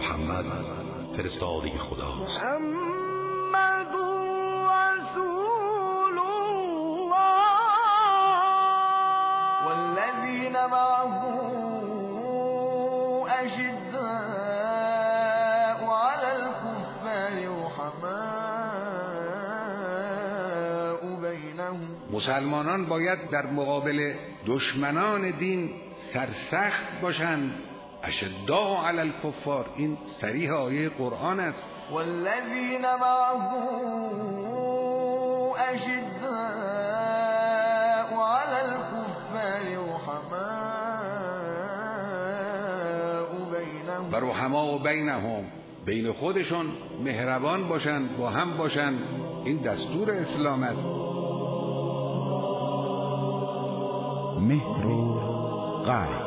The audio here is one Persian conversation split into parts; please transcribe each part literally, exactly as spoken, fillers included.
محمد فرستاده خداست. محمد رسول الله والذین معه اشداء علی الكفار رحماء بینهم. مسلمانان باید در مقابل دشمنان دین سرسخت باشند. اشداء علی الکفار، این صریح آیه قرآن است. والذین معه اشداء علی الکفار رحماء بینهم. و رحماء بینهم، بین خودشون مهربان باشند، با هم باشند. این دستور اسلام است. مهر و قهر.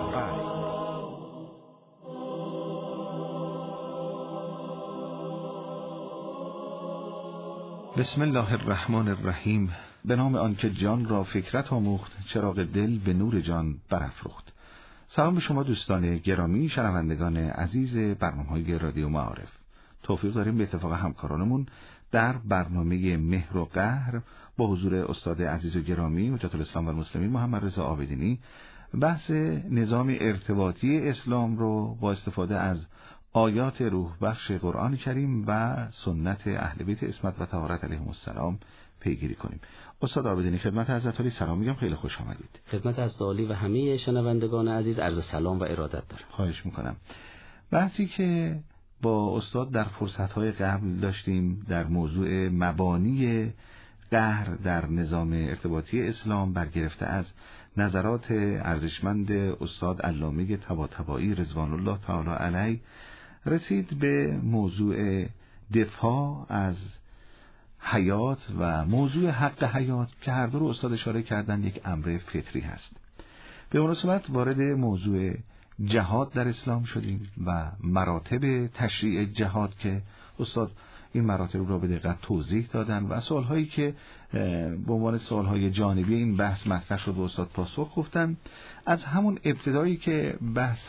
بسم الله الرحمن الرحیم. به نام آنکه جان را فکرت آموخت، چراغ دل به نور جان برافروخت. سلام به شما دوستان گرامی، شنوندگان عزیز برنامه‌های رادیو معارف. توفیق داریم به اتفاق همکارانمون در برنامه مهر و قهر با حضور استاد عزیز و گرامی حجت الاسلام و المسلمین محمد رضا عابدینی بحث نظام ارتباطی اسلام رو با استفاده از آیات روح بخش قرآن کریم و سنت اهل بیت عصمت و طهارت علیهم السلام پیگیری کنیم. استاد عابدینی خدمت حضرت عالی سلام میگم، خیلی خوش آمدید. خدمت حضرت عالی و همه شنوندگان عزیز عرض سلام و ارادت دارم. خواهش میکنم. بحثی که با استاد در فرصت‌های قبل داشتیم در موضوع مبانی قهر در نظام ارتباطی اسلام برگرفته از نظرات ارزشمند استاد علامه طباطبایی رضوان الله تعالی علیه رسید به موضوع دفاع از حیات و موضوع حق حیات که هر دو رو استاد اشاره کردن یک امر فطری هست. به مناسبت وارد موضوع جهاد در اسلام شدیم و مراتب تشریع جهاد که استاد این مراتب را به دقت توضیح دادن و سوالهایی که به عنوان سوالهای جانبی این بحث مطرح شد و استاد پاسخ گفتن. از همون ابتدایی که بحث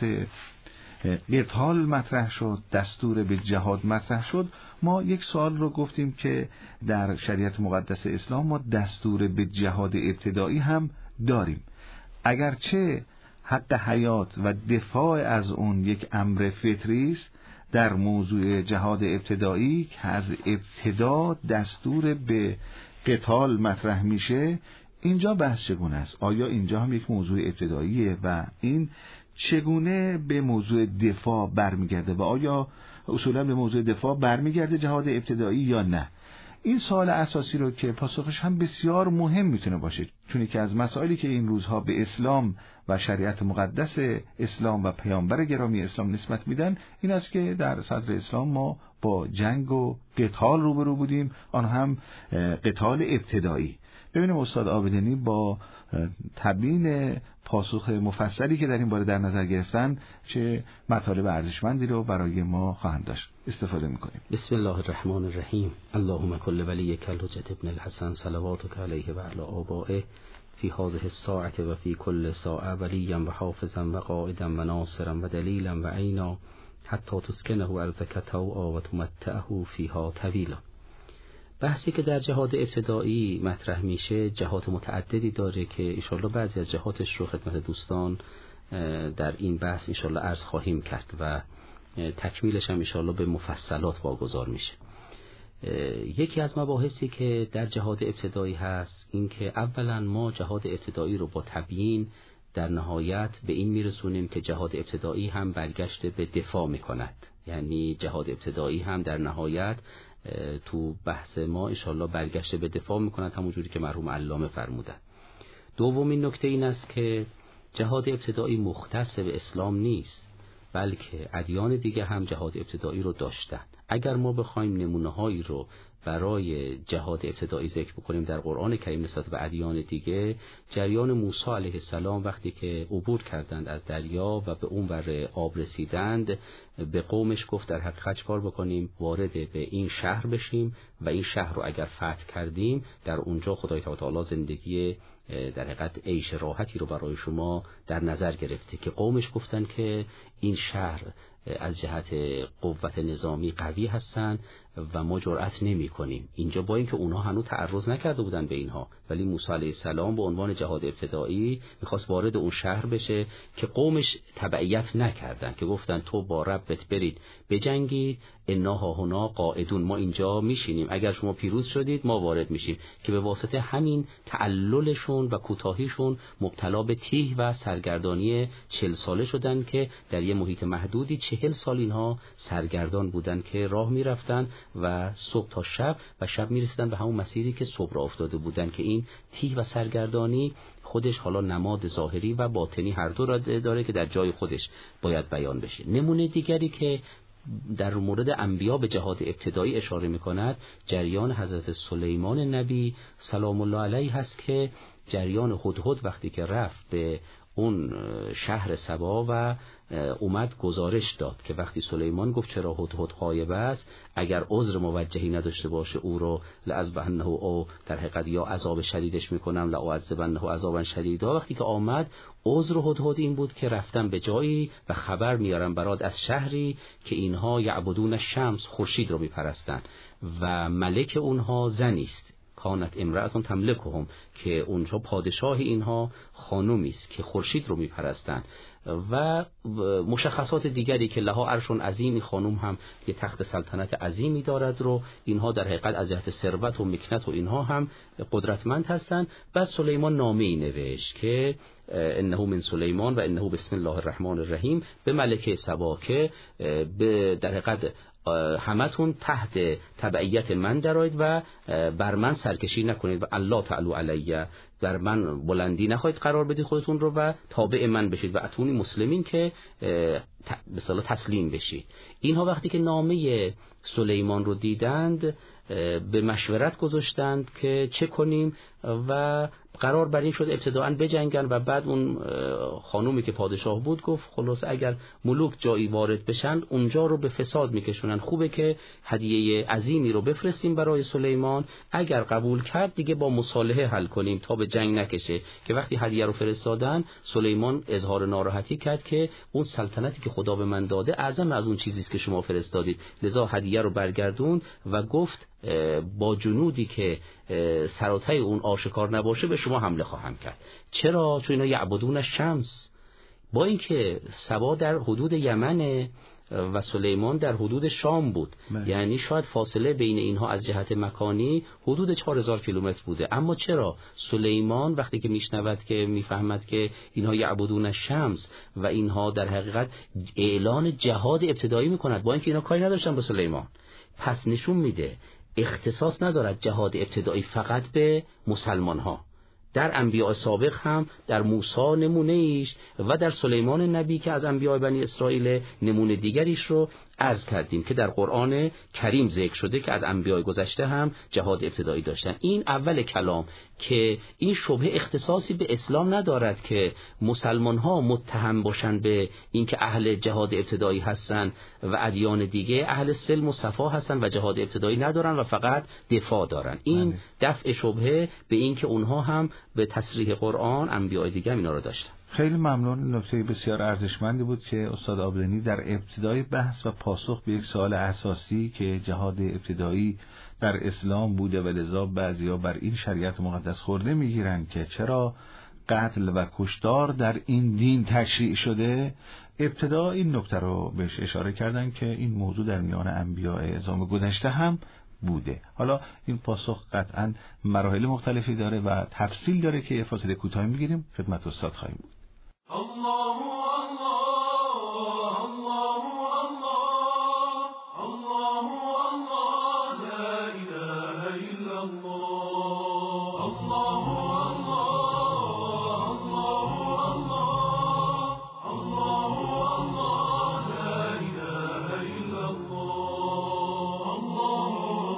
قتال مطرح شد، دستور به جهاد مطرح شد، ما یک سوال رو گفتیم که در شریعت مقدس اسلام ما دستور به جهاد ابتدایی هم داریم. اگرچه حق حیات و دفاع از اون یک امر فطری است، در موضوع جهاد ابتدایی که از ابتدا دستور به قتال مطرح میشه، اینجا بحث چگونه است؟ آیا اینجا هم یک موضوع ابتداییه و این چگونه به موضوع دفاع برمیگرده و آیا اصولا به موضوع دفاع برمیگرده جهاد ابتدایی یا نه؟ این سوال اساسی رو که پاسخش هم بسیار مهم میتونه باشه، چون که از مسائلی که این روزها به اسلام و شریعت مقدس اسلام و پیامبر گرامی اسلام نسبت میدن این است که در صدر اسلام ما با جنگ و قتال روبرو بودیم، آن هم قتال ابتدایی. ببینیم استاد عابدینی با تبیین پاسخ مفصلی که در این باره در نظر گرفتن چه مطالب ارزشمندی رو برای ما خواهند داشت. استفاده میکنیم. بسم الله الرحمن الرحیم. اللهم کل ولیک الحجة ابن الحسن صلواتک علیه و علی آبائه فی هذه الساعة و فی کل ساعة ولیا و حافظا و قائدا و ناصرا و دلیلا و عینا حتی تسکنه ارضک طوعا و تمتعه فیها طویلا. بحثی که در جهاد ابتدایی مطرح میشه جهات متعددی داره که انشالله بعضی از جهاتش رو خدمت دوستان در این بحث انشالله عرض خواهیم کرد و تکمیلش هم انشالله به مفصلات واگذار میشه. یکی از مباحثی که در جهاد ابتدایی هست این که اولا ما جهاد ابتدایی رو با تبیین در نهایت به این میرسونیم که جهاد ابتدایی هم برگشت به دفاع میکند، یعنی جهاد ابتدایی هم در نهایت تو بحث ما انشالله برگشت به دفاع میکند، همونجوری که مرحوم علامه فرمودن. دومین نکته این است که جهاد ابتدایی مختص به اسلام نیست، بلکه ادیان دیگه هم جهاد ابتدایی رو داشتن. اگر ما بخوایم نمونه هایی رو برای جهاد ابتدایی ذکر بکنیم در قرآن کریم نسبت به ادیان دیگه، جریان موسی علیه السلام وقتی که عبور کردند از دریا و به اون ور آب رسیدند، به قومش گفت در حقیقت چیکار بکنیم؟ وارد به این شهر بشیم و این شهر رو اگر فتح کردیم در اونجا خدای تعالی زندگی در حقیقت عیش راحتی رو برای شما در نظر گرفته. که قومش گفتن که این شهر از جهت قوت نظامی قوی هستن و ما جرأت نمی کنیم. اینجا با اینکه اونها هنوز تعرض نکرده بودن به اینها، ولی موسی علیه السلام به عنوان جهاد ابتدایی میخواست وارد اون شهر بشه که قومش تبعیت نکردن، که گفتن تو با ربت برید بجنگید، انا هاهنا قاعدون، ما اینجا میشینیم، اگر شما پیروز شدید ما وارد میشیم، که به واسطه همین تعللشون و کوتاهیشون مبتلا به تیه و سرگردانی چهل ساله شدن، که در یه محیط محدودی چهل سال اینها سرگردان بودن که راه میرفتن و صبح تا شب و شب میرسیدن به همون مسیری که صبح را افتاده بودن، که این تیه و سرگردانی خودش حالا نماد ظاهری و باطنی هر دو را داره که در جای خودش باید بیان بشه. نمونه دیگری که در مورد انبیا به جهاد ابتدایی اشاره میکند جریان حضرت سلیمان نبی سلام الله علیه هست، که جریان هدهد وقتی که رفت به اون شهر سبا و اومد گزارش داد که وقتی سلیمان گفت چرا هدهد غایب است، اگر عذر موجهی نداشته باشه او رو لأذبحنه او در حقیقت یا عذاب شدیدش میکنم لأعذبنه عذابا شدیدا. وقتی که آمد عذر هدهد این بود که رفتم به جایی و خبر میارم برات از شهری که اینها یعبدون الشمس، خورشید رو میپرستن و ملک اونها زنی است، کانت امرأتون تملکهم، که اونجا پادشاه اینها خانومی است که خورشید رو میپرستن و مشخصات دیگری که لها عرشون عظیم، این خانوم هم یه تخت سلطنت عظیمی دارد رو، اینها در حقیقت از جهت ثروت و مکنت و اینها هم قدرتمند هستن. بعد سلیمان نامه‌ای نوشت که انه من سلیمان و انه بسم الله الرحمن الرحیم به ملکه سبا، که در حقیقت همتون تحت تبعیت من درآید و بر من سرکشی نکنید و الله تعالی علیه، بر من بلندی نخواهید قرار بدید خودتون رو و تابع من بشید و اتونی مسلمین، که به اصطلاح تسلیم بشید. اینها وقتی که نامه سلیمان رو دیدند به مشورت گذاشتند که چه کنیم و قرار بر این شد ابتداءً بجنگن و بعد اون خانومی که پادشاه بود گفت خلاص اگر ملوک جایی وارد بشن اونجا رو به فساد میکشونن، خوبه که هدیه عظیمی رو بفرستیم برای سلیمان، اگر قبول کرد دیگه با مصالحه حل کنیم تا به جنگ نکشه. که وقتی هدیه رو فرستادن سلیمان اظهار ناراحتی کرد که اون سلطنتی که خدا به من داده اعظم از اون چیزی است که شما فرستادید، لذا هدیه رو برگردوند و گفت با جنودی که سراتای اون آشکار نباشه به شما حمله خواهم کرد. چرا؟ چون اینا یعبدون الشمس، با اینکه سبا در حدود یمن و سلیمان در حدود شام بود، من. یعنی شاید فاصله بین اینها از جهت مکانی حدود چهار هزار کیلومتر بوده، اما چرا سلیمان وقتی که میشنود که میفهمد که اینها یعبدون الشمس و اینها در حقیقت اعلان جهاد ابتدایی میکند، با اینکه اینا کاری نداشتن با سلیمان، پس نشون میده اختصاص ندارد جهاد ابتدایی فقط به مسلمان ها. در انبیاء سابق هم، در موسی نمونه ایش و در سلیمان نبی که از انبیاء بنی اسرائیل نمونه دیگریش رو عرض کردیم که در قرآن کریم ذکر شده که از انبیاء گذشته هم جهاد ابتدایی داشتن. این اول کلام که این شبهه اختصاصی به اسلام ندارد که مسلمان ها متهم باشن به اینکه اهل جهاد ابتدایی هستن و ادیان دیگه اهل سلم و صفا هستن و جهاد ابتدایی ندارن و فقط دفاع دارن. این دفع شبهه به اینکه اونها هم به تصریح قرآن انبیاء دیگه اینا رو داشتن. خیلی ممنون. نکته بسیار ارزشمندی بود که استاد عابدینی در ابتدای بحث و پاسخ به یک سوال اساسی که جهاد ابتدایی در اسلام بوده و لذا بعضیا بر این شریعت مقدس خورده میگیرند که چرا قتل و کشتار در این دین تشریع شده، ابتدا این نکته رو بهش اشاره کردن که این موضوع در میان انبیاء اعظام گذشته هم بوده. حالا این پاسخ قطعا مراحل مختلفی داره و تفصیل داره که فاصله کوتاهی میگیریم خدمت استاد خواهیم بود. الله الله الله الله الله الله لا اله الا الله الله الله الله الله الله لا اله الا الله الله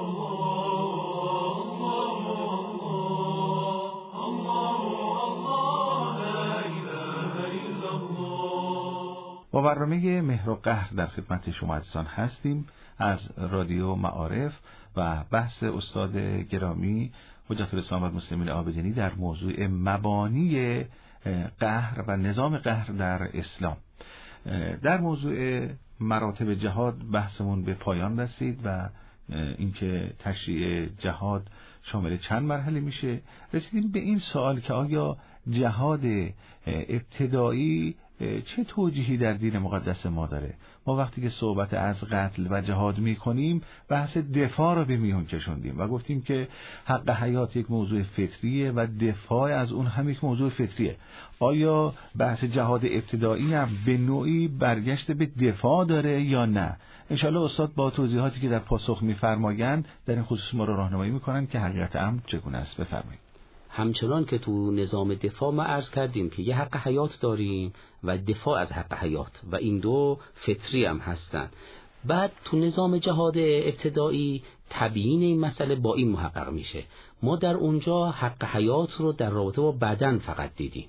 با برنامه مهر و قهر در خدمت شما عزیزان هستیم از رادیو معارف و بحث استاد گرامی حجت الاسلام و المسلمین عابدینی در موضوع مبانی قهر و نظام قهر در اسلام. در موضوع مراتب جهاد بحثمون به پایان رسید و اینکه تشریع جهاد شامل چند مرحله میشه. رسیدیم به این سوال که آیا جهاد ابتدایی چه توجیهی در دین مقدس ما داره؟ ما وقتی که صحبت از قتل و جهاد میکنیم بحث دفاع رو به میون کشوندیم و گفتیم که حق حیات یک موضوع فطریه و دفاع از اون هم یک موضوع فطریه. آیا بحث جهاد ابتدایی هم به نوعی برگشت به دفاع داره یا نه؟ انشاءالله استاد با توضیحاتی که در پاسخ میفرمایند در این خصوص ما رو راهنمایی میکنن که حقیقت امر چگونه است. بفرمایید. همچنان که تو نظام دفاع ما عرض کردیم که یه حق حیات داریم و دفاع از حق حیات و این دو فطری هم هستن. بعد تو نظام جهاد ابتدایی تبیین این مسئله با این محقق میشه. ما در اونجا حق حیات رو در رابطه با بدن فقط دیدیم،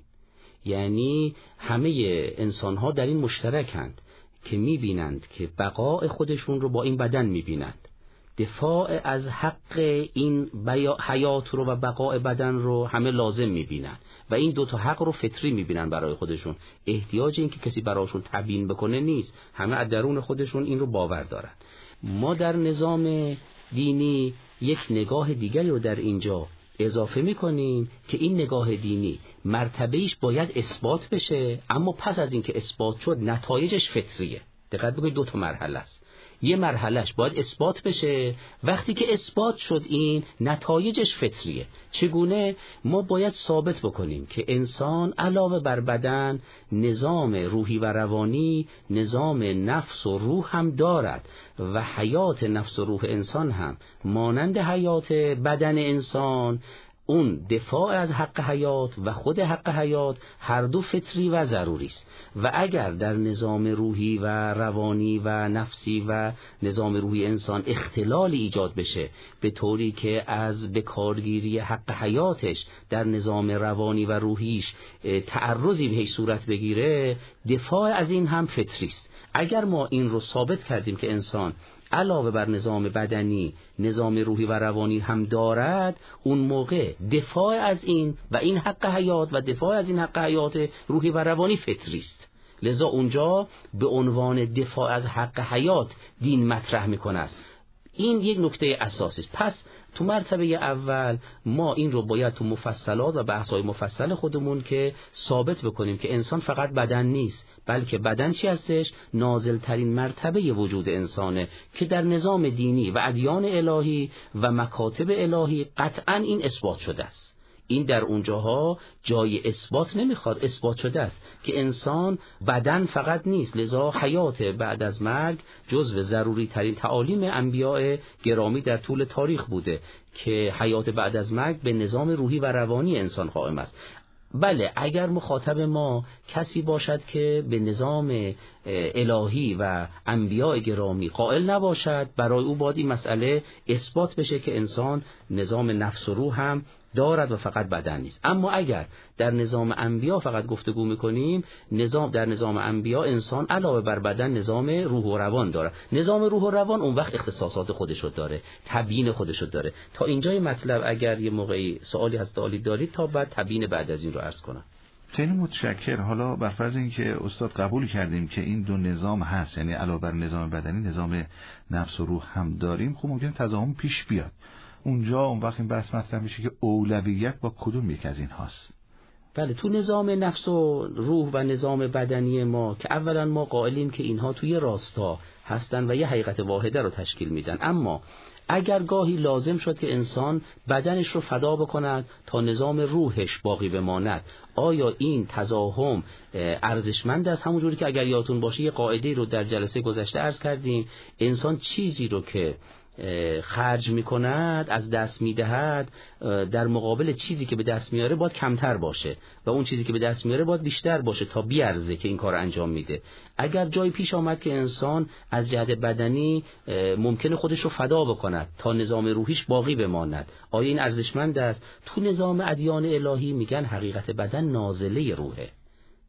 یعنی همه انسان ها در این مشترکند که میبینند که بقای خودشون رو با این بدن میبینند. دفاع از حق این حیات رو و بقای بدن رو همه لازم میبینن و این دو تا حق رو فطری میبینن برای خودشون. احتیاج این که کسی براشون تبیین بکنه نیست، همه از درون خودشون این رو باور دارن. ما در نظام دینی یک نگاه دیگری رو در اینجا اضافه میکنیم که این نگاه دینی مرتبهش باید اثبات بشه، اما پس از این که اثبات شد نتایجش فطریه. دقت بکنید دو تا مرحله است. یه مرحلهش باید اثبات بشه، وقتی که اثبات شد این نتایجش فطریه. چگونه؟ ما باید ثابت بکنیم که انسان علاوه بر بدن نظام روحی و روانی، نظام نفس و روح هم دارد و حیات نفس و روح انسان هم مانند حیات بدن انسان، اون دفاع از حق حیات و خود حق حیات هر دو فطری و ضروری است. و اگر در نظام روحی و روانی و نفسی و نظام روحی انسان اختلالی ایجاد بشه به طوری که از بکارگیری حق حیاتش در نظام روانی و روحیش تعرضی بهش صورت بگیره، دفاع از این هم فطری است. اگر ما این رو ثابت کردیم که انسان علاوه بر نظام بدنی نظام روحی و روانی هم دارد، اون موقع دفاع از این و این حق حیات و دفاع از این حق حیات روحی و روانی فطری است. لذا اونجا به عنوان دفاع از حق حیات دین مطرح میکند. این یک نکته اساسی است. پس تو مرتبه اول ما این رو باید تو مفصلات و بحث‌های مفصل خودمون که ثابت بکنیم که انسان فقط بدن نیست، بلکه بدن چی هستش؟ نازل ترین مرتبه وجود انسانه که در نظام دینی و ادیان الهی و مکاتب الهی قطعاً این اثبات شده است. این در اونجاها جای اثبات نمیخواد، اثبات شده است که انسان بدن فقط نیست. لذا حیات بعد از مرگ جزو ضروری ترین تعالیم انبیاء گرامی در طول تاریخ بوده که حیات بعد از مرگ به نظام روحی و روانی انسان قائم است. بله، اگر مخاطب ما کسی باشد که به نظام الهی و انبیاء گرامی قائل نباشد، برای او باید این مسئله اثبات بشه که انسان نظام نفس و روح هم دارد و فقط بدن نیست. اما اگر در نظام انبیا فقط گفتگو میکنیم، نظام در نظام انبیا انسان علاوه بر بدن نظام روح و روان داره. نظام روح و روان اون وقت اختصاصات خودشو داره، تبیین خودشو داره. تا اینجای مطلب اگر یه موقعی سوالی هست دارید تا بعد تبیین بعد از این رو عرض کنم. خیلی متشکر. حالا بر فرض اینکه استاد قبول کردیم که این دو نظام هست، یعنی علاوه بر نظام بدنی نظام نفس و روح هم داریم، خب ممکنه تضاهم پیش بیاد. اونجا اون وقت این بحث مطرح میشه که اولویت با کدوم یک از این هاست؟ بله، تو نظام نفس و روح و نظام بدنی ما که اولا ما قائلیم که اینها توی راستا هستن و یه حقیقت واحده رو تشکیل میدن، اما اگر گاهی لازم شد که انسان بدنش رو فدا بکند تا نظام روحش باقی بماند، آیا این تضاهم ارزشمند است؟ همونجوری که اگر یادتون باشه یه قاعده رو در جلسه گذشته عرض کردیم، انسان چیزی رو که خرج میکند از دست میدهد در مقابل چیزی که به دست میاره باید کمتر باشه و اون چیزی که به دست میاره باید بیشتر باشه تا بیارزه که این کار انجام میده. اگر جایی پیش آمد که انسان از جهت بدنی ممکنه خودش رو فدا بکند تا نظام روحیش باقی بماند، آیا این ارزشمند است؟ تو نظام ادیان الهی میگن حقیقت بدن نازله روحه،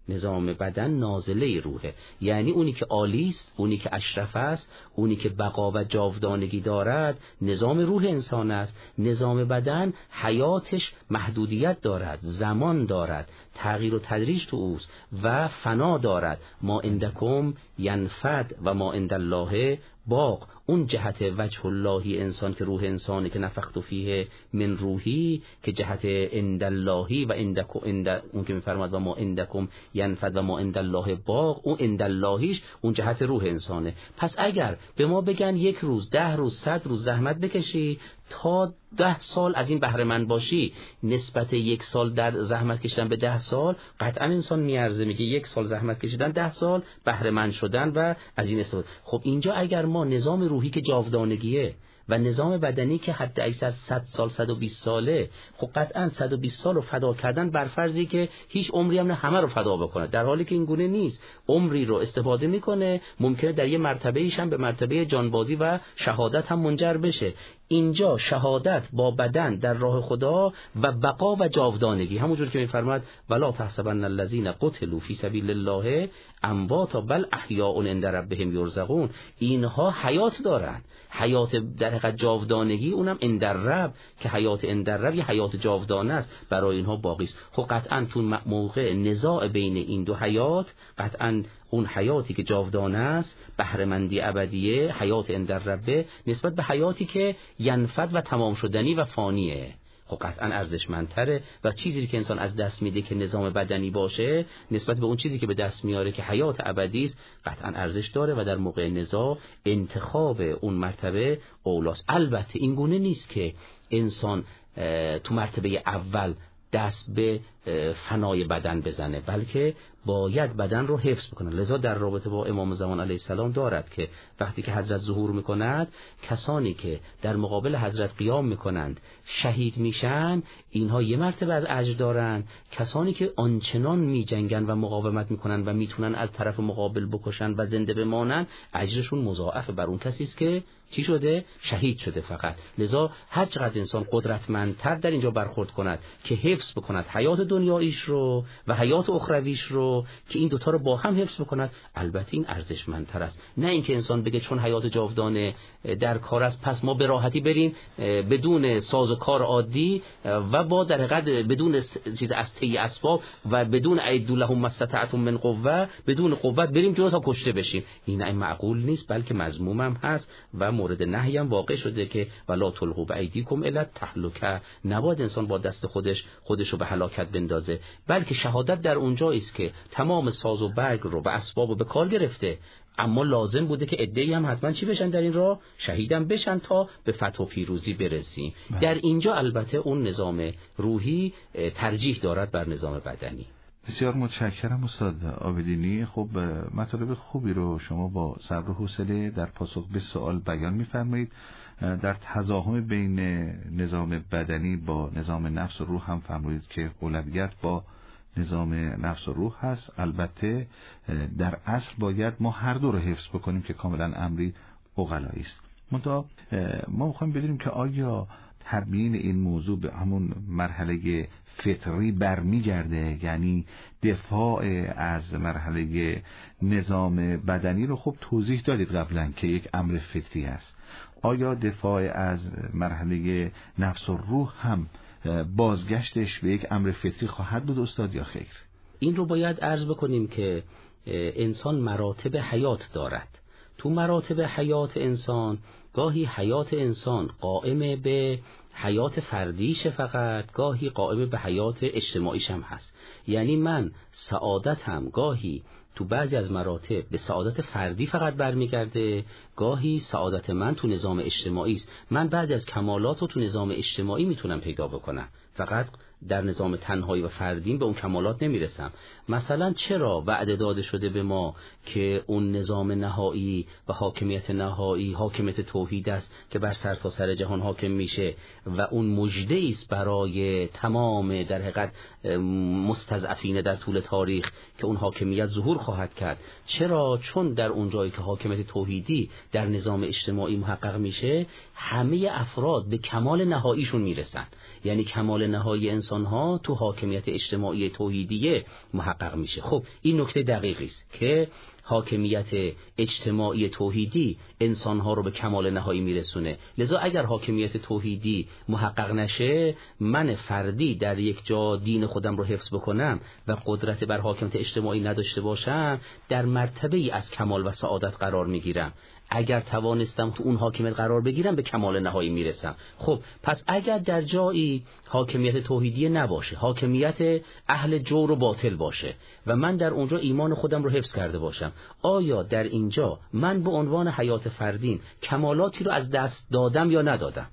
نظام بدن نازله روحه، یعنی اونی که عالی است، اونی که اشرف است، اونی که بقا و جاودانگی دارد نظام روح انسان است. نظام بدن حیاتش محدودیت دارد، زمان دارد، تغییر و تدریج تو اوست و فنا دارد. ما عندکم ینفد و ما عند الله باق. اون جهت وجه اللهی انسان که روح انسانی که نفخت فیه من روحی، که جهت عند اللهی و عندکم، عند اون که میفرماد و ما عندکم ینفد و ما عند الله باق، اون عند اللهیش اون جهت روح انسانه. پس اگر به ما بگن یک روز، ده روز، صد روز زحمت بکشی تا ده سال از این بهره مند باشی، نسبت یک سال در زحمت کشیدن به ده سال قطعا انسان میارزه، میگه یک سال زحمت کشیدن ده سال بهره مند شدن و از این استفاده. خب اینجا اگر ما نظام روحی که جاودانگیه و نظام بدنی که حد اکثر صد سال صد و بیست ساله، خب قطعا صد و بیست سال رو فدا کردن بر فرضی که هیچ عمری هم نه همه رو فدا بکنه، در حالی که این گونه نیست. عمری رو استفاده میکنه، ممکنه در یه مرتبه ایش هم به مرتبه جانبازی و شهادت هم منجر بشه. اینجا شهادت با بدن در راه خدا و بقا و جاودانگی، همونجور که میفرماد ولا تحسبن الذين قتلوا فی سبیل الله امواتا بل احیاء عند ربهم یرزقون. اینها حیات دارند، حیات در حقیقت جاودانگی، اونم عند رب، که حیات عند رب یه حیات جاودانه است، برای اینها باقی است. خب قطعا تو موقع نزاع بین این دو حیات، قطعا اون حیاتی که جاودانه است، بهره مندی ابدیه، حیات عند رب، نسبت به حیاتی که ینفد و تمام شدنی و فانیه، خب قطعا ارزشمندتره. و چیزی که انسان از دست میده که نظام بدنی باشه، نسبت به اون چیزی که به دست میاره که حیات ابدی است، قطعا ارزش داره و در موقع نزاع انتخاب اون مرتبه اولاست. البته این گونه نیست که انسان تو مرتبه اول دست به فنای بدن بزنه، بلکه باید بدن رو حفظ بکنه. لذا در رابطه با امام زمان علیه السلام دارد که وقتی که حضرت ظهور میکند، کسانی که در مقابل حضرت قیام میکنند شهید میشن، اینها یه مرتبه از اجر دارن. کسانی که آنچنان میجنگن و مقاومت میکنن و میتونن از طرف مقابل بکشن و زنده بمانن، اجرشون مضاعف بر اون کسی است که چی شده؟ شهید شده فقط. لذا هر چقدر انسان قدرتمندتر در اینجا برخورد کند که حفظ بکند حیات دنیاییش رو و حیات اخرویش رو، که این دوتا رو با هم حفظ بکند، البته این ارزشمندتر است. نه اینکه انسان بگه چون حیات جاودانه در کار است پس ما به راحتی بریم بدون ساز و کار عادی و با در حقیقت بدون چیز از طی اسباب و بدون اعدوا لهم ما استطعتم من قوه، بدون قوت بریم جلو تا کشته بشیم. این این معقول نیست، بلکه مذموم هم هست و مورد نهی هم واقع شده که ولا تلقوا بایدیکم الی التهلکه. نباید انسان با دست خودش خودشو به هلاکت بندازه، بلکه شهادت در اونجایی است که تمام ساز و برگ رو و اسباب رو به کار گرفته، اما لازم بوده که عده‌ای هم حتما چی بشن در این راه؟ شهیدم بشن تا به فتح و پیروزی برسیم. در اینجا البته اون نظام روحی ترجیح دارد بر نظام بدنی. بسیار متشکرم استاد عابدینی. خب مطالب خوبی رو شما با صبر و حوصله در پاسخ به سوال بیان می‌فرمایید. در تضاهم بین نظام بدنی با نظام نفس و روح هم فرمودید که اولویت با نظام نفس و روح هست. البته در اصل باید ما هر دو رو حفظ بکنیم که کاملا امری عقلایی است. منتها ما می‌خوایم بدونیم که آیا تبیین این موضوع به همون مرحله فطری برمیگرده، یعنی دفاع از مرحله نظام بدنی رو خب توضیح دادید قبلا که یک امر فطری است. آیا دفاع از مرحله نفس و روح هم بازگشتش به یک امر فطری خواهد بود استاد یا خیر؟ این رو باید عرض بکنیم که انسان مراتب حیات دارد. تو مراتب حیات انسان گاهی حیات انسان قائم به حیات فردیش فقط، گاهی قائم به حیات اجتماعیش هم هست. یعنی من سعادتم گاهی تو بعضی از مراتب به سعادت فردی فقط برمیگرده، گاهی سعادت من تو نظام اجتماعی است. من بعضی از کمالات رو تو نظام اجتماعی میتونم پیدا بکنم، فقط در نظام تنهایی و فردین به اون کمالات نمیرسم. مثلا چرا وعده داده شده به ما که اون نظام نهایی و حاکمیت نهایی حاکمیت توحید است که بر سرتاسر سر جهان حاکم میشه و اون مژده است برای تمام در حقیقت مستضعفین در طول تاریخ که اون حاکمیت ظهور خواهد کرد؟ چرا؟ چون در اون جایی که حاکمیت توحیدی در نظام اجتماعی محقق میشه، همه افراد به کمال نهاییشون میرسن. یعنی کمال نهایی انسان انسان‌ها تو حاکمیت اجتماعی توحیدیه محقق میشه. خب این نکته دقیقی است که حاکمیت اجتماعی توحیدی انسانها رو به کمال نهایی میرسونه. لذا اگر حاکمیت توحیدی محقق نشه، من فردی در یک جا دین خودم رو حفظ بکنم و قدرت بر حاکمیت اجتماعی نداشته باشم، در مرتبه ای از کمال و سعادت قرار میگیرم. اگر توانستم تو اون حاکمیت قرار بگیرم، به کمال نهایی میرسم. خب پس اگر در جایی حاکمیت توحیدی نباشه، حاکمیت اهل جور و باطل باشه و من در اونجا ایمان خودم رو حفظ کرده باشم، آیا در اینجا من به عنوان حیات فردین کمالاتی رو از دست دادم یا ندادم؟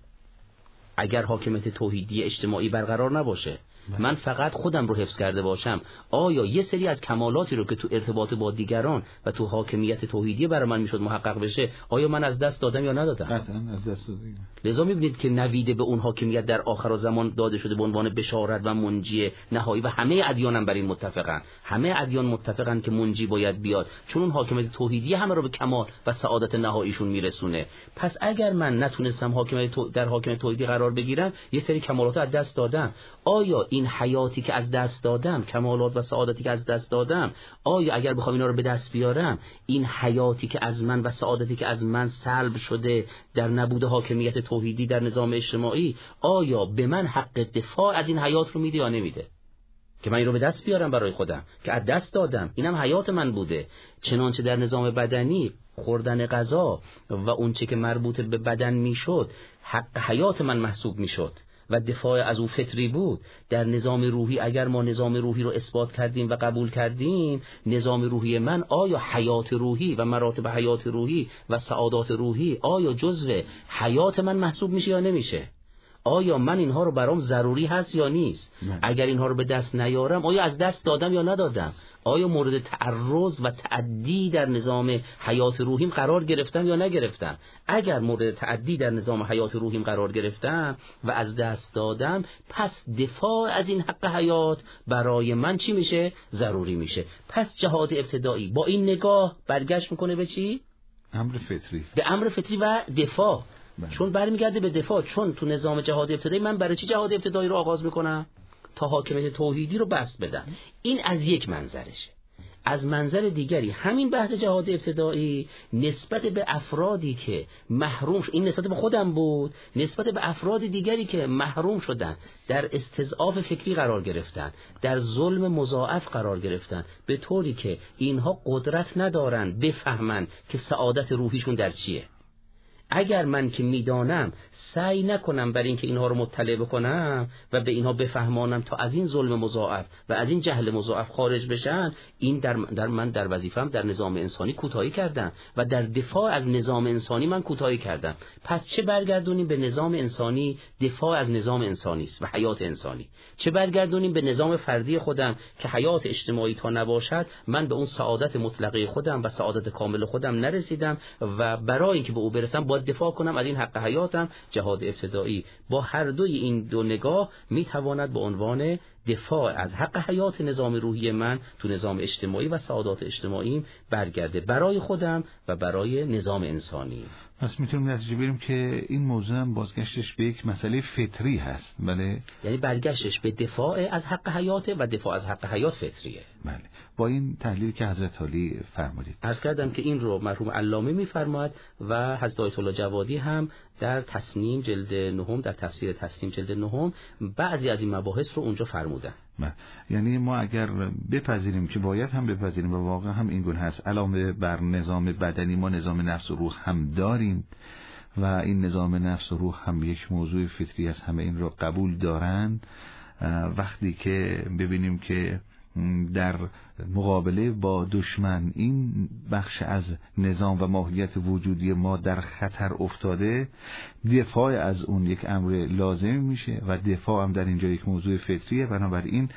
اگر حاکمیت توحیدی اجتماعی برقرار نباشه، من فقط خودم رو حفظ کرده باشم، آیا یه سری از کمالاتی رو که تو ارتباط با دیگران و تو حاکمیت توحیدی برای من میشد محقق بشه، آیا من از دست دادم یا ندادم؟ قطعاً از دست دادم. لذا میبینید که نویده به اون حاکمیت در آخر زمان داده شده به عنوان بشارت و منجی نهایی و همه ادیان هم بر این متفقن. همه ادیان متفقن که منجی باید بیاد، چون اون حاکمیت توحیدی همه رو به کمال و سعادت نهاییشون میرسونه. پس اگر من نتونستم حاکمیت تو... در حاکمیت توحیدی قرار بگیرم، یه سری کمالات از دست دادم. آیا این حیاتی که از دست دادم، کمالات و سعادتی که از دست دادم، آیا اگر بخوام اینا رو به دست بیارم، این حیاتی که از من و سعادتی که از من سلب شده در نبود حاکمیت توحیدی در نظام اجتماعی، آیا به من حق دفاع از این حیات رو میده یا نمیده؟ که من این رو به دست بیارم برای خودم که از دست دادم، اینم حیات من بوده. چنانچه در نظام بدنی خوردن غذا و اون چه که مربوط به بدن میشد حق حیات من محسوب میشد و دفاع از اون فطری بود. در نظام روحی اگر ما نظام روحی رو اثبات کردیم و قبول کردیم، نظام روحی من، آیا حیات روحی و مراتب حیات روحی و سعادات روحی آیا جزو حیات من محسوب میشه یا نمیشه؟ آیا من اینها رو برام ضروری هست یا نیست؟ نه. اگر اینها رو به دست نیارم، آیا از دست دادم یا ندادم؟ آیا مورد تعرض و تعدی در نظام حیات روحیم قرار گرفتم یا نگرفتم؟ اگر مورد تعدی در نظام حیات روحیم قرار گرفتم و از دست دادم، پس دفاع از این حق حیات برای من چی میشه؟ ضروری میشه. پس جهاد ابتدایی با این نگاه برگشت میکنه به چی؟ امر فطری. به امر فطری و دفاع. بله. چون برمیگرده به دفاع. چون تو نظام جهاد ابتدایی من برای چی جهاد ابتدایی رو آغاز میکنم؟ تا حاکمیت توحیدی رو بست بدم. این از یک منظرشه. از منظر دیگری همین بحث جهاد ابتدایی نسبت به افرادی که محروم شد، این نسبت به خودم بود، نسبت به افراد دیگری که محروم شدن، در استضعاف فکری قرار گرفتن، در ظلم مضاعف قرار گرفتن، به طوری که اینها قدرت ندارن بفهمن که سعادت روحیشون در چیه. اگر من که میدانم سعی نکنم بر این که اینها رو مطلع بکنم و به اینها بفهمانم تا از این ظلم مضاعف و از این جهل مضاعف خارج بشن، این در, در من در وظیفم در نظام انسانی کوتاهی کردم و در دفاع از نظام انسانی من کوتاهی کردم. پس چه برگردونیم به نظام انسانی؟ دفاع از نظام انسانی است و حیات انسانی. چه برگردونیم به نظام فردی خودم که حیات اجتماعی تا نباشد من به اون سعادت مطلقه خودم و سعادت کامل خودم نرسیدم و برای اینکه به او برسم باید دفاع کنم از این حق حیاتم. جهاد ابتدایی با هر دوی این دو نگاه میتواند به عنوان دفاع از حق حیات نظام روحی من تو نظام اجتماعی و سعادات اجتماعی برگرده برای خودم و برای نظام انسانی. پس میتونیم نتیجه بگیریم که این موضوع هم بازگشتش به یک مسئله فطری هست. بله، یعنی برگشتش به دفاع از حق حیات و دفاع از حق حیات فطریه. بله، با این تحلیلی که حضرت عالی فرمودید. عرض کردم که این رو مرحوم علامه میفرماد و حضرت آیت الله جوادی هم در تصنیم جلد نهم، در تفسیر تصنیم جلد نهم بعضی از این مباحث رو اونجا فرمودن. بله، یعنی ما اگر بپذیریم که باید هم بپذیریم و واقعا هم این گونه هست، علاوه بر نظام بدنی ما نظام نفس و روح هم داریم و این نظام نفس و روح هم یک موضوع فطری است، همه این رو قبول دارن. وقتی که ببینیم که در مقابله با دشمن این بخش از نظام و ماهیت وجودی ما در خطر افتاده، دفاع از اون یک امر لازم میشه و دفاع هم در اینجا یک موضوع فطریه. بنابراین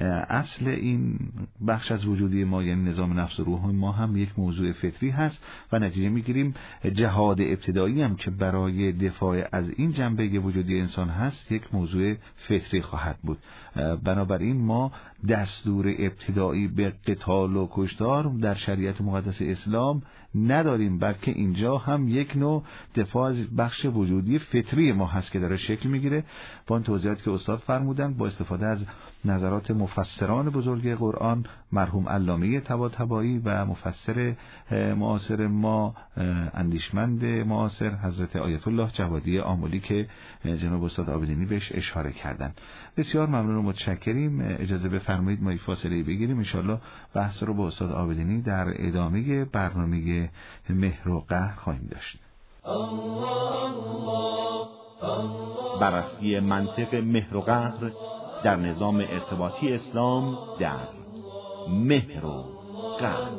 اصل این بخش از وجودی ما یعنی نظام نفس و روح ما هم یک موضوع فطری هست و نتیجه میگیریم جهاد ابتدایی هم که برای دفاع از این جنبه وجودی انسان هست یک موضوع فطری خواهد بود. بنابراین ما دستور ابتدایی به قتال و کشتار در شریعت مقدس اسلام نداریم، بلکه اینجا هم یک نوع دفاع از بخش وجودی فطری ما هست که داره شکل میگیره. با این توضیحاتی که استاد فرمودن، با استفاده از نظرات مفسران بزرگ قرآن، مرحوم علامه طباطبایی و مفسر معاصر ما، اندیشمند معاصر حضرت آیت الله جوادی آملی که جناب استاد عابدینی بهش اشاره کردن. بسیار ممنون و متشکریم. اجازه بفرمایید ما یک فاصله بگیریم، ان شاءالله بحث رو با استاد عابدینی در ادامه برنامه مهر و قهر خواهیم داشت. بررسی منطق مهر و قهر در نظام ارتباطی اسلام در مهر و قهر.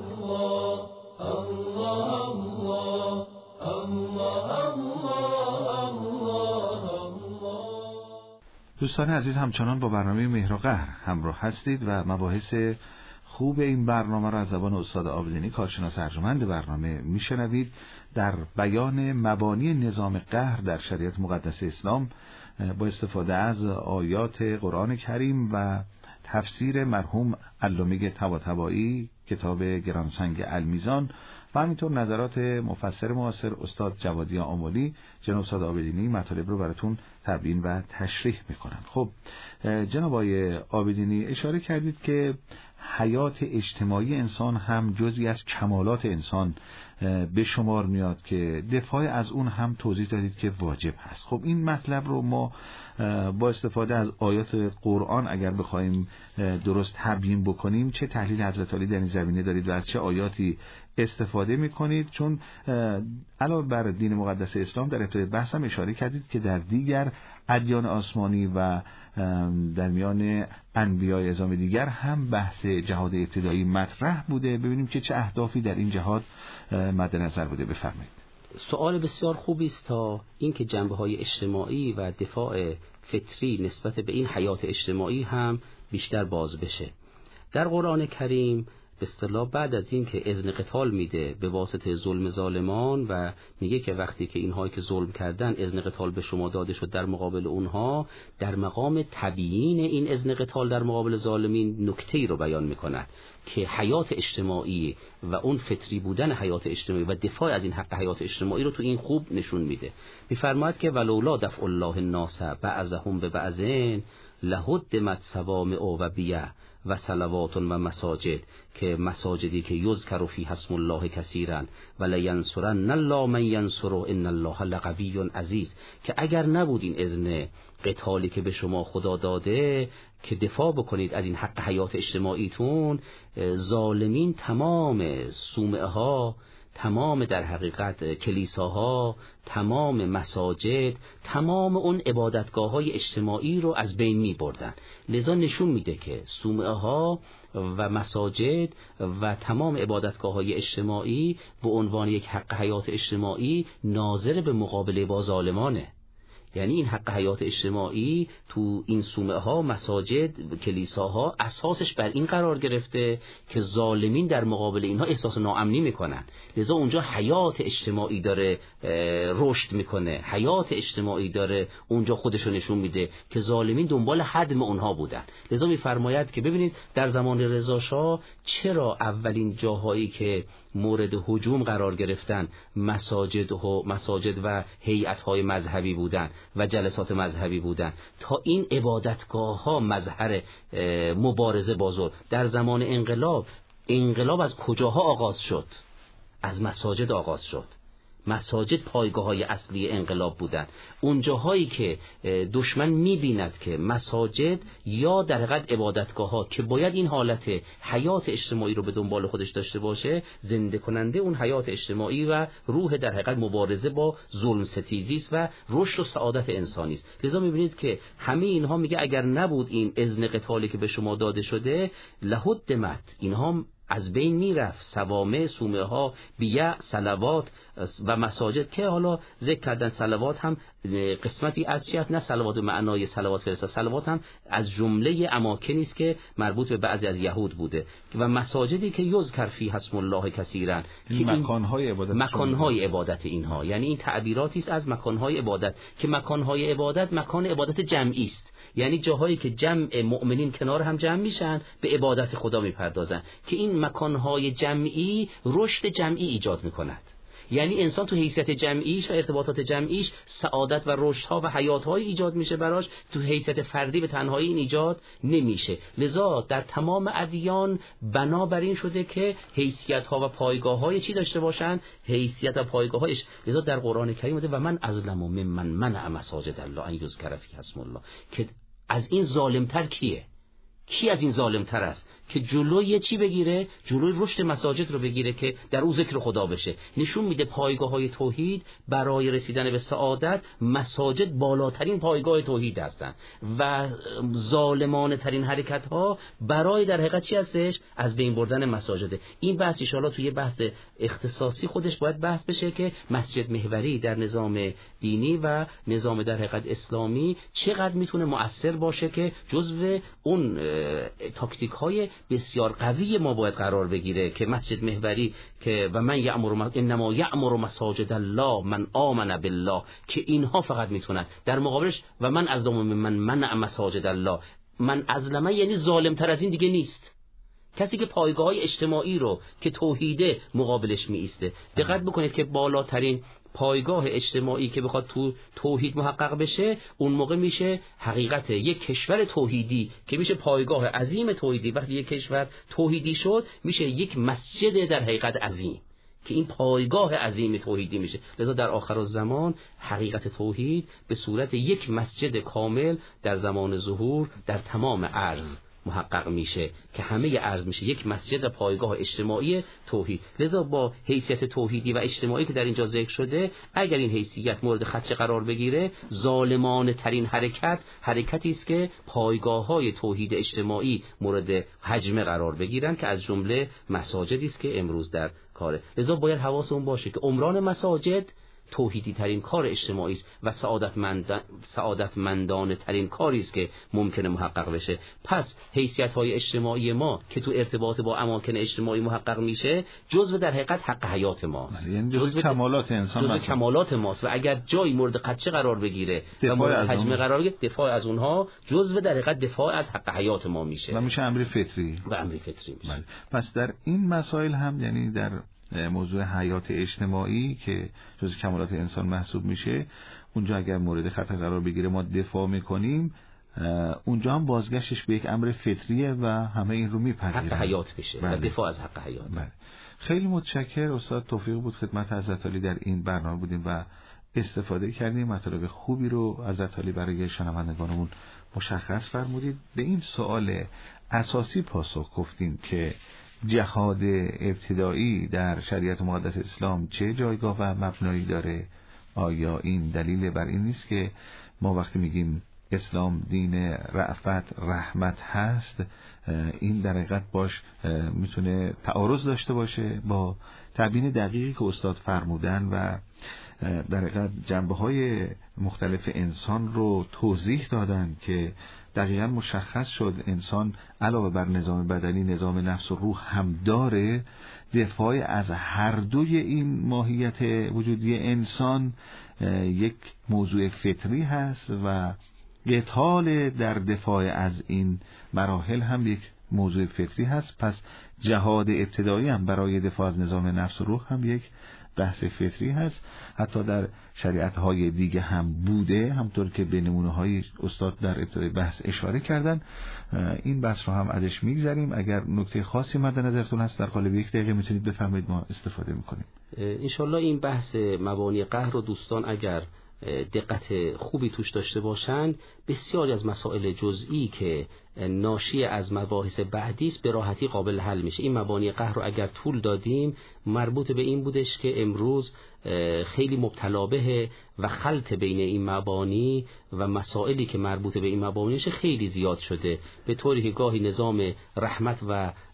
دوستان عزیز، همچنان با برنامه مهر و قهر همراه هستید و مباحث خوب این برنامه را از زبان استاد عابدینی، کارشناس ارجمند برنامه، میشنوید. در بیان مبانی نظام قهر در شریعت مقدس اسلام با استفاده از آیات قرآن کریم و تفسیر مرحوم علامه طباطبایی، کتاب گرانسنگ المیزان، و همینطور نظرات مفسر معاصر استاد جوادی آملی، جناب استاد عابدینی مطالب رو براتون تبیین و تشریح میکنن. خب جناب آقای عابدینی اشاره کردید که حیات اجتماعی انسان هم جزئی از کمالات انسان به شمار میاد که دفاع از اون هم توضیح دادید که واجب هست. خب این مطلب رو ما با استفاده از آیات قرآن اگر بخوایم درست تبیین بکنیم، چه تحلیل حضرت علی در این زمینه دارید و از چه آیاتی استفاده میکنید؟ چون علاوه بر دین مقدس اسلام در ابتدای بحث هم اشاره کردید که در دیگر ادیان آسمانی و در میان انبیاء اعظام دیگر هم بحث جهاد ابتدایی مطرح بوده. ببینیم که چه اهدافی در این جهاد مد نظر بوده. بفرمایید. سوال بسیار خوبی است تا اینکه جنبه‌های اجتماعی و دفاع فطری نسبت به این حیات اجتماعی هم بیشتر باز بشه. در قرآن کریم به اصطلاح بعد از این که اذن قتال میده به واسطه ظلم ظالمان و میگه که وقتی که اینهایی که ظلم کردن اذن قتال به شما داده شد در مقابل اونها، در مقام تبیین این اذن قتال در مقابل ظالمین نکته‌ای رو بیان میکند که حیات اجتماعی و اون فطری بودن حیات اجتماعی و دفاع از این حق حیات اجتماعی رو تو این خوب نشون میده. میفرماید که ولولا دفع الله الناس بعضهم ببعض لهدمت صوامع و بیع و صلوات و مساجد، که مساجدی که یذکر فیها اسم الله کثیرا و لینصرن الله من ینصره ان الله لقوی عزیز، که اگر نبود این اذن قتالی که به شما خدا داده که دفاع بکنید از این حق حیات اجتماعیتون، ظالمین تمام صومعه ها، تمام در حقیقت کلیساها، تمام مساجد، تمام اون عبادتگاه های اجتماعی رو از بین می بردن. لذا نشون میده که صومعه ها و مساجد و تمام عبادتگاه های اجتماعی به عنوان یک حق حیات اجتماعی ناظر به مقابله با ظالمانه. یعنی این حق حیات اجتماعی تو این صومعه ها، مساجد، کلیساها اساسش بر این قرار گرفته که ظالمین در مقابل اینها احساس ناامنی میکنن. لذا اونجا حیات اجتماعی داره رشد میکنه، حیات اجتماعی داره اونجا خودشو نشون میده که ظالمین دنبال هدم اونها بودن. لذا میفرماید که ببینید در زمان رضا شاه چرا اولین جاهایی که مورد هجوم قرار گرفتن مساجد و مساجد و هیئت‌های مذهبی بودن و جلسات مذهبی بودن، تا این عبادتگاه ها مظهر مبارزه با ظلم. در زمان انقلاب، انقلاب از کجاها آغاز شد؟ از مساجد آغاز شد. مساجد پایگاه های اصلی انقلاب بودن. اون جاهایی که دشمن میبیند که مساجد یا در حقیقت عبادتگاه ها که باید این حالت حیات اجتماعی رو به دنبال خودش داشته باشه، زنده کننده اون حیات اجتماعی و روح در حقیقت مبارزه با ظلم ستیزی است و رشد و سعادت انسانی است. لذا میبینید که همه اینها میگه اگر نبود این اذن قتالی که به شما داده شده لهدمت، اینها از بین میرفت. صوامع، صومعه ها، بیع، صلوات و مساجد که حالا ذکر کردن صلوات هم قسمتی از چی است، نه صلوات به معنای صلوات فرستاد، صلوات هم از جمله اماکنی است که مربوط به بعضی از یهود بوده و مساجدی که یذکر فیها اسم الله کثیرا، این مکان‌های عبادت، مکان‌های عبادت اینها، یعنی این تعبیراتی است از مکان‌های عبادت که مکان‌های عبادت مکان عبادت جمعی است، یعنی جاهایی که جمع مؤمنین کنار هم جمع میشن به عبادت خدا میپردازن، که این مکان‌های جمعی رشد جمعی ایجاد میکند. یعنی انسان تو حیثیت جمعیش و ارتباطات جمعیش سعادت و رشدها و حیات‌های ایجاد میشه براش، تو حیثیت فردی به تنهایی این ایجاد نمیشه. لذا در تمام ادیان بنابراین شده که حیثیت‌ها و پایگاه‌های چی داشته باشن، حیثیت و پایگاه‌هاش. لذا در قرآن کریم اومده و من ازلم ممن منع مساجد الله ان یذکر فیها اسم الله، که از این ظالم‌تر کیه؟ کی از این ظالم‌تر است که جلوی چی بگیره؟ جلوی رشد مساجد رو بگیره که در او ذکر خدا بشه. نشون میده پایگاه‌های توحید برای رسیدن به سعادت، مساجد بالاترین پایگاه توحید هستند و ظالمانه ترین حرکت‌ها برای در حقیقت چی هستش؟ از بین بردن مساجد. این بحث ان شاءالله توی بحث اختصاصی خودش باید بحث بشه که مسجد محوری در نظام دینی و نظام در حقیقت اسلامی چقدر میتونه مؤثر باشه که جزو اون تاکتیک‌های بسیار قوی ما باید قرار بگیره که مسجد محوری که و من یأمر انما یأمر مساجد الله من آمن بالله، که اینها فقط میتونن در مقابلش و من ازلم من منع مساجد الله. من ازلمه یعنی ظالمتر از این دیگه نیست، کسی که پایگاه‌های اجتماعی رو که توحیده مقابلش می ایسته. دقت بکنید که بالاترین پایگاه اجتماعی که بخواد تو توحید محقق بشه، اون موقع میشه حقیقت یک کشور توحیدی که میشه پایگاه عظیم توحیدی. وقتی یک کشور توحیدی شد میشه یک مسجد در حقیقت عظیم که این پایگاه عظیم توحیدی میشه. لذا در آخر الزمان حقیقت توحید به صورت یک مسجد کامل در زمان ظهور در تمام ارض محقق میشه که همه ارز میشه یک مسجد پایگاه اجتماعی توحید. لذا با حیثیت توحیدی و اجتماعی که در اینجا ذکر شده، اگر این حیثیت مورد خدشه قرار بگیره، ظالمانه ترین حرکت حرکتی است که پایگاه های توحید اجتماعی مورد هجمه قرار بگیرن که از جمله مساجدی است که امروز در کاره. لذا باید حواسمون باشه که عمران مساجد توحیدی ترین کار اجتماعی است و سعادتمند سعادتمندانه ترین کاری است که ممکنه محقق بشه. پس حیثیت های اجتماعی ما که تو ارتباط با اماکن اجتماعی محقق میشه، جزو در حقیقت حق حیات ماست، یعنی جزو کمالات انسان، جزو کمالات ماست و اگر جایی مورد خدشه قرار بگیره و مورد حجمه قرار بگیره، دفاع از اونها جزو در حقیقت دفاع از حق حیات ما میشه و میشه امری فطری و امری فطری میشه. بله. پس در این مسائل هم، یعنی در موضوع حیات اجتماعی که جز کمالات انسان محسوب میشه، اونجا اگر مورد خطر قرار بگیره ما دفاع میکنیم، اونجا هم بازگشتش به یک امر فطریه و همه این رو میپذیرن، حق حیات بشه و دفاع از حق حیات. بله. خیلی متشکر استاد، توفیق بود خدمت حضرت عالی در این برنامه بودیم و استفاده کردیم، مطالب خوبی رو حضرت عالی برای شنوندگانمون مشخص فرمودید. به این سوال اساسی پاسخ گفتیم که جهاد ابتدایی در شریعت مقدس اسلام چه جایگاه و مبنایی داره؟ آیا این دلیل بر این نیست که ما وقتی میگیم اسلام دین رأفت رحمت هست، این در حقیقت باش میتونه تعارض داشته باشه با تبیین دقیقی که استاد فرمودن و در حقیقت جنبه‌های مختلف انسان رو توضیح دادن که دقیقاً مشخص شد انسان علاوه بر نظام بدنی نظام نفس و روح هم داره. دفاع از هر دوی این ماهیت وجودی انسان یک موضوع فطری هست و قتال در دفاع از این مراحل هم یک موضوع فطری هست. پس جهاد ابتدایی هم برای دفاع از نظام نفس و روح هم یک بحث فطری هست، حتی در شریعت‌های دیگه هم بوده، همطور که به نمونه‌های استاد در ابتدای بحث اشاره کردن. این بحث رو هم ازش میگذریم. اگر نکته خاصی مد نظرتون هست در قالب یک دقیقه میتونید بفرمایید، ما استفاده میکنیم. انشالله این بحث مبانی قهر و دوستان اگر دقت خوبی توش داشته باشند، بسیاری از مسائل جزئی که ناشی از مباحث بعدی است به راحتی قابل حل میشه. این مبانی قهر رو اگر طول دادیم، مربوط به این بودش که امروز خیلی مبتلا به و خلط بین این مبانی و مسائلی که مربوط به این مبانی خیلی زیاد شده، به طوری که گاهی نظام رحمت و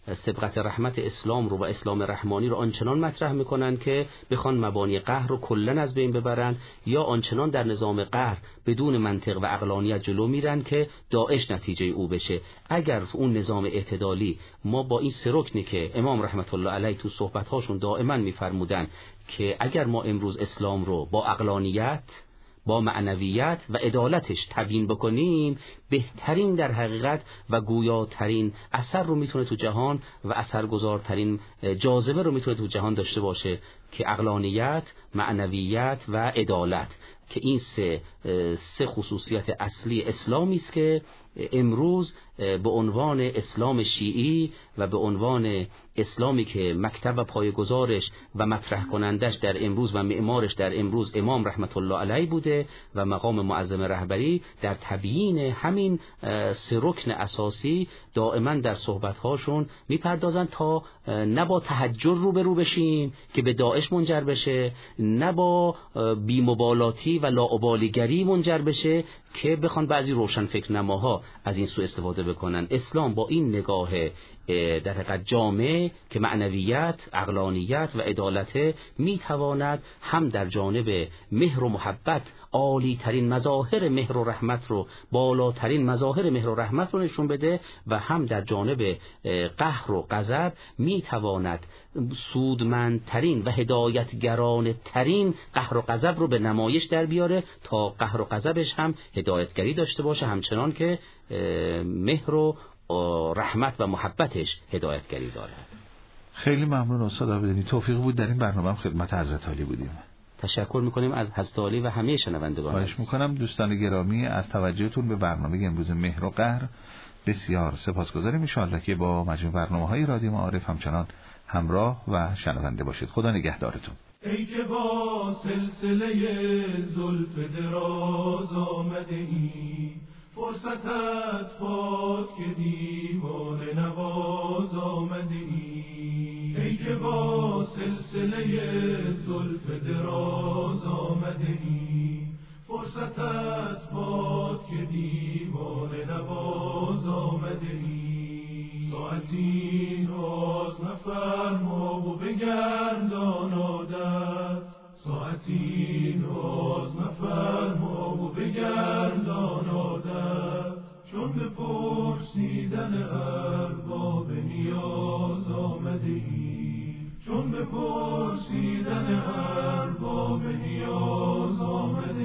سبقت رحمت اسلام رو و اسلام رحمانی رو آنچنان مطرح میکنن که بخوان مبانی قهر رو کلن از بین ببرن، یا آنچنان در نظام قهر بدون منطق و عقلانیت جلو میرن که داعش نتیجه او بشه. اگر اون نظام اعتدالی ما با این سه رکنی که امام رحمت الله علیه تو صحبت‌هاشون دائما میفرمودن که اگر ما امروز اسلام رو با عقلانیت، با معنویت و عدالتش تبیین بکنیم، بهترین در حقیقت و گویاترین اثر رو میتونه تو جهان و اثرگذارترین جاذبه رو میتونه تو جهان داشته باشه که عقلانیت، معنویت و عدالت، که این سه سه خصوصیت اصلی اسلامی است که امروز به عنوان اسلام شیعی و به عنوان اسلامی که مکتب و پایه‌گذارش و مطرح کنندش در امروز و معمارش در امروز امام رحمت الله علیه بوده و مقام معظم رهبری در تبیین همین سه رکن اساسی دائما در صحبت‌هاشون میپردازن تا نه با تحجر روبرو بشیم که به داعش منجر بشه، نه با بی‌مبالاتی و لاابالیگری منجر بشه که بخوان بعضی روشنفکر نماها از این سوء استفاده بکنن. اسلام با این نگاه در حقیقت جامع که معنویت، عقلانیت و عدالت میتواند هم در جانب مهر و محبت عالی ترین مظاهر مهر و رحمت رو، بالاترین مظاهر مهر و رحمت رو نشون بده و هم در جانب قهر و غضب میتواند سودمندترین و هدایتگرانه ترین قهر و غضب رو به نمایش در بیاره تا قهر و غضبش هم هدایتگری داشته باشه، همچنان که مهر و رحمت و محبتش هدایتگری دارد. خیلی ممنون استاد عابدینی، توفیق بود در این برنامه خدمت حضرت عالی بودیم. تشکر میکنیم از حضرت عالی و همه شنوندگان. خواهش میکنم دوستان گرامی از توجهتون به برنامه امروز مهر و قهر بسیار سپاسگزاریم. ان شاءالله که با مجموع برنامه‌های رادیو معارف همچنان همراه و شنونده باشید. خدا نگهدارتون. ای که با سلسله زلف دراز آمده ای، فرصتت باد که دیوانه نواز آمده ای. ای که با سلسله زلف دراز آمده ای، فرصتت باد که دیوانه نواز آمده ای. ساعتی ناز نفرما و بگردان عادت، ساعتی ناز نفرما و بگردان عادت، چون به پرسیدن ارباب نیاز آمده ای، چون به پرسیدن ارباب نیاز آمده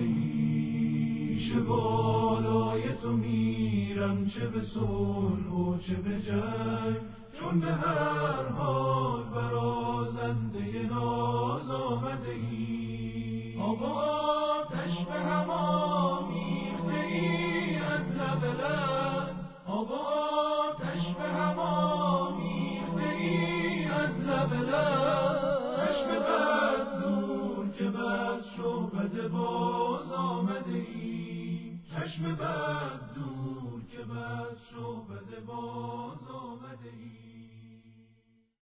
ای. پیش بالای تو میرم چه به صلح و چه به جنگ، چون به هر حال برازنده ناز آمده ای. آب و آتش به هم آمیخته ای از لب لب، آب و آتش به هم آمیخته ای از لب لب. چشم بد دور که بس شعبده باز آمده ای، چشم بد دور که بس شعبده باز آمده ای.